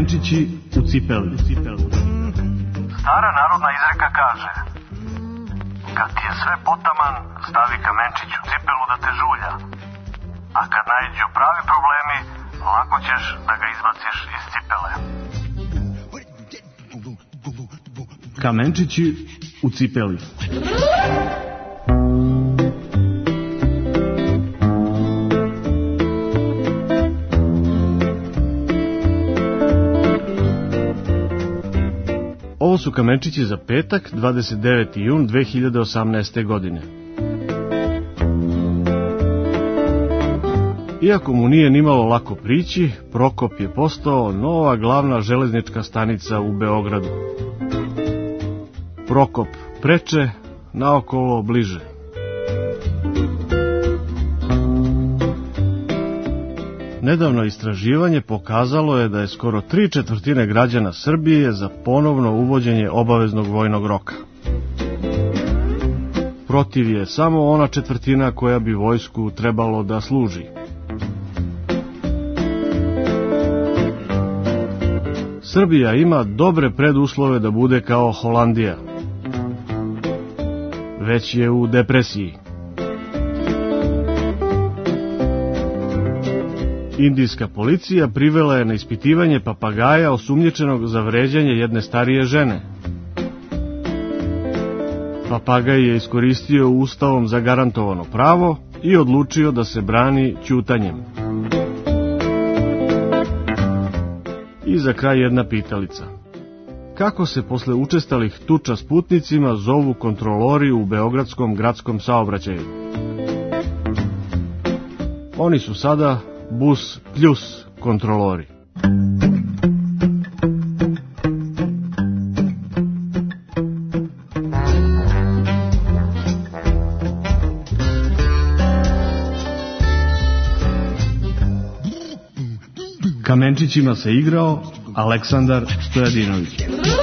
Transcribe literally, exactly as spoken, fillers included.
Kamenčići u cipeli. Stara narodna izreka kaže: kad ti je sve potaman, stavi kamenčić u cipelu da te žulja. A kad naiđu pravi problemi, lako ćeš da ga izbaciš iz cipele. Kamenčići u cipeli. Ovo su kamenčići za petak, dvadeset deveti jun dve hiljade osamnaeste. godine. Iako mu nije nimalo lako prići, Prokop je postao nova glavna železnička stanica u Beogradu. Prokop preče, naokolo bliže. Nedavno istraživanje pokazalo je da je skoro tri četvrtine građana Srbije za ponovno uvođenje obaveznog vojnog roka. Protiv je samo ona četvrtina koja bi vojsku trebalo da služi. Srbija ima dobre preduslove da bude kao Holandija. Već je u depresiji. Indijska policija privela je na ispitivanje papagaja osumnjičenog za vređanje jedne starije žene. Papagaj je iskoristio ustavom zagarantovano pravo i odlučio da se brani ćutanjem. I za kraj jedna pitalica. Kako se posle učestalih tuča s putnicima zovu kontrolori u beogradskom gradskom saobraćaju? Oni su sada Bus plus kontrolori. Kamenčićima se igrao Aleksandar Stojadinović.